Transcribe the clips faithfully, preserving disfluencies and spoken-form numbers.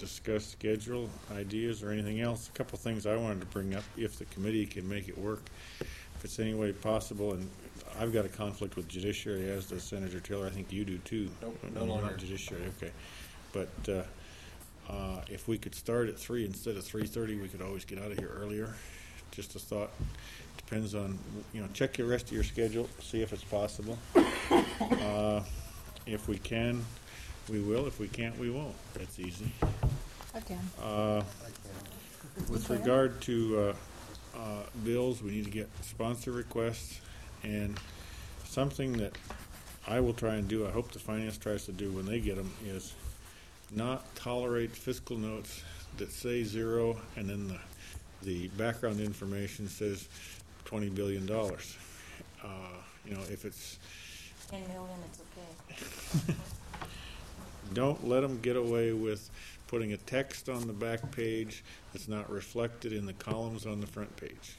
discuss schedule, ideas, or anything else. A couple things I wanted to bring up, if the committee can make it work, if it's any way possible. And I've got a conflict with judiciary, as does Senator Taylor. I think you do too. Nope, no, no longer. not judiciary. Okay, but uh, uh, if we could start at three instead of three thirty, we could always get out of here earlier. Just a thought. Depends on, you know, check the rest of your schedule, see if it's possible. Uh, if we can, we will. If we can't, we won't. That's easy. I can. Uh, with regard to uh, uh, bills, we need to get sponsor requests, and something that I will try and do, I hope the finance tries to do when they get them, is not tolerate fiscal notes that say zero and then the, the background information says twenty billion dollars. Uh, you know, if it's ten million, it's okay. don't let them get away with putting a text on the back page that's not reflected in the columns on the front page.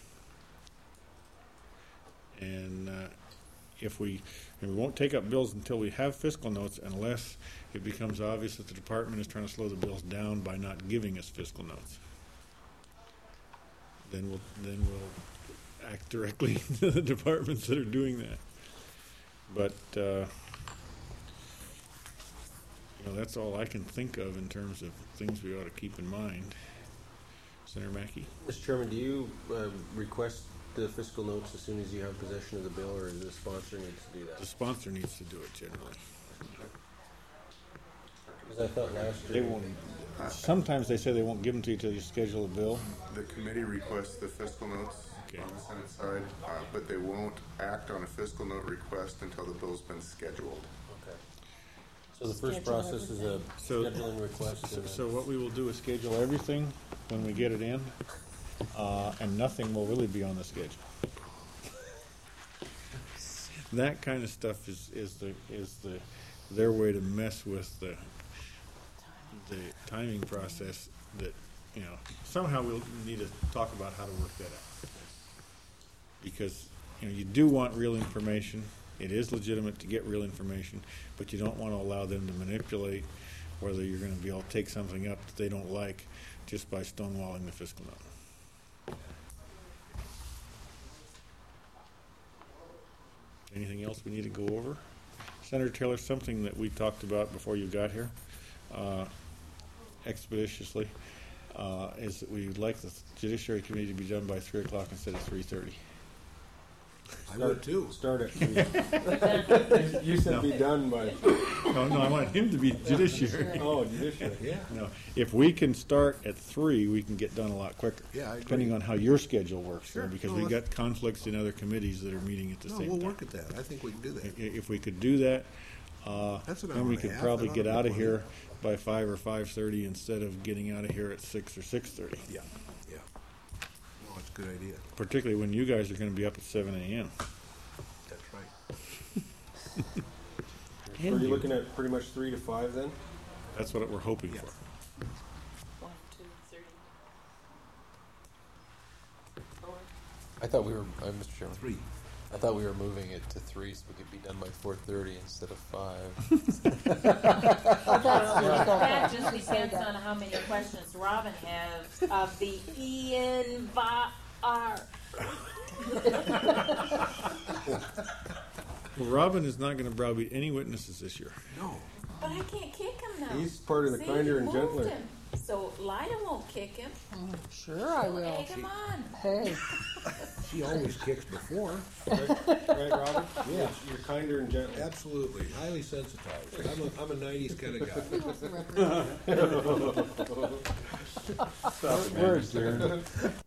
And uh, if we, and we won't take up bills until we have fiscal notes, unless it becomes obvious that the department is trying to slow the bills down by not giving us fiscal notes. Then we'll then we'll act directly to the departments that are doing that. But uh, you know, that's all I can think of in terms of things we ought to keep in mind. Senator Mackey? Mister Chairman, do you uh, request the fiscal notes as soon as you have possession of the bill, or the sponsor needs to do that? The sponsor needs to do it generally. Because I thought last They year... won't. Sometimes they say they won't give them to you until you schedule a bill. The committee requests the fiscal notes Okay. on the Senate side, uh, but they won't act on a fiscal note request until the bill's been scheduled. Okay. So the first Schedule process is a So- scheduling request. So, and so then- what we will do is schedule everything when we get it in, uh, and nothing will really be on the schedule. That kind of stuff is, is the is the their way to mess with the the timing process. That, you know, somehow we'll need to talk about how to work that out, because you know you do want real information. It is legitimate to get real information, but you don't want to allow them to manipulate whether you're going to be able to take something up that they don't like just by stonewalling the fiscal note. Anything else we need to go over? Senator Taylor, something that we talked about before you got here, uh, expeditiously, uh, is that we'd like the Judiciary Committee to be done by three o'clock instead of three thirty. I would too. Start at three. You said be done by... No, no, I want him to be Judiciary. Oh, judiciary. Yeah. No, if we can start at three, we can get done a lot quicker. Yeah, I agree. Depending on how your schedule works, Sure. though, because No, we've let's- got conflicts in other committees that are meeting at the No, same we'll time. work at that. I think we can do that. I- If we could do that, uh, That's an then hour we and a could half. probably That get ought to out be of plenty. here by five or five thirty instead of getting out of here at six or six thirty. Yeah, yeah. No, it's a good idea. Particularly when you guys are going to be up at seven a.m. That's right. So are you looking at pretty much three to five then? That's what we're hoping Yeah. for. One, two, three, four. I thought we were, uh, Mister Chairman, Three. I thought we were moving it to three so we could be done by four thirty instead of five. That just depends on how many questions Robin has of the Ian Va R. Well, Robin is not going to browbeat any witnesses this year. No. But I can't kick him now. He's part of the See, kinder he and moved gentler. him. So Lida won't kick him. Sure I will. Egg him on. Hey, She always kicks before. Right, right Robert? Yeah. You're kinder and gentler. Absolutely. Highly sensitized. I'm a, I'm a nineties kind of guy. he wants the record. We're adjourned.